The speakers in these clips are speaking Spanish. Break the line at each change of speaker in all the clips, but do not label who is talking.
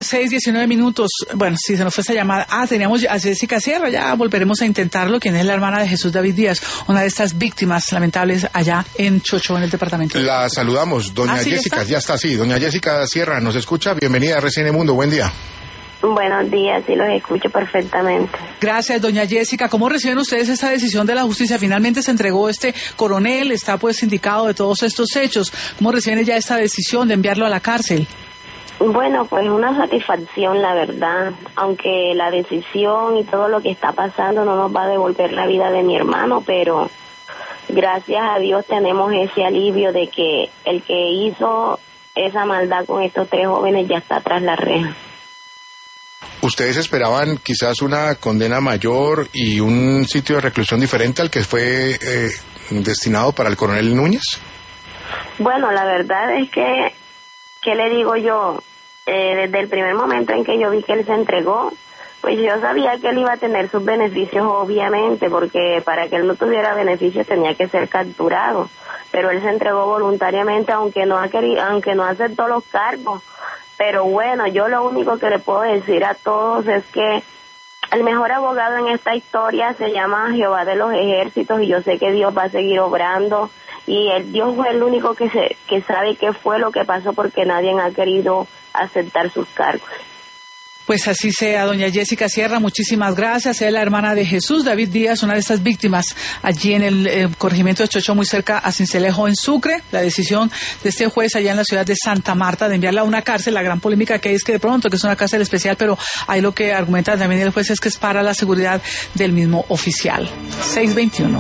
6:19. Bueno, sí, se nos fue esa llamada. Teníamos a Jessica Sierra, ya volveremos a intentarlo, quien es la hermana de Jesús David Díaz, una de estas víctimas lamentables allá en Chocho, en el departamento.
La saludamos, doña Jessica, ya está, sí, doña Jessica Sierra, ¿nos escucha? Bienvenida a RCN Mundo, buen día.
Buenos días, sí los escucho perfectamente.
Gracias, doña Jessica. ¿Cómo reciben ustedes esta decisión de la justicia? Finalmente se entregó este coronel, está pues indicado de todos estos hechos. ¿Cómo reciben ya esta decisión de enviarlo a la cárcel?
Bueno, pues una satisfacción, la verdad, aunque la decisión y todo lo que está pasando no nos va a devolver la vida de mi hermano, pero gracias a Dios tenemos ese alivio de que el que hizo esa maldad con estos 3 jóvenes ya está tras la reja.
¿Ustedes esperaban quizás una condena mayor y un sitio de reclusión diferente al que fue destinado para el coronel Núñez?
Bueno, la verdad es que, ¿qué le digo yo? Desde el primer momento en que yo vi que él se entregó, pues yo sabía que él iba a tener sus beneficios, obviamente, porque para que él no tuviera beneficios tenía que ser capturado. Pero él se entregó voluntariamente, aunque no aceptó los cargos. Pero bueno, yo lo único que le puedo decir a todos es que el mejor abogado en esta historia se llama Jehová de los Ejércitos, y yo sé que Dios va a seguir obrando, y Dios fue el único que sabe qué fue lo que pasó, porque nadie ha querido aceptar sus cargos.
Pues así sea, doña Jessica Sierra, muchísimas gracias. Es la hermana de Jesús David Díaz, una de estas víctimas allí en el corregimiento de Chocho, muy cerca a Sincelejo, en Sucre. La decisión de este juez allá en la ciudad de Santa Marta de enviarla a una cárcel, la gran polémica que hay es que de pronto que es una cárcel especial, pero ahí lo que argumenta también el juez es que es para la seguridad del mismo oficial. 6:21.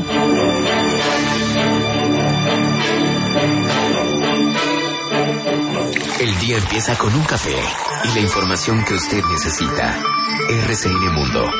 El día empieza con un café y la información que usted necesita. RCN Mundo.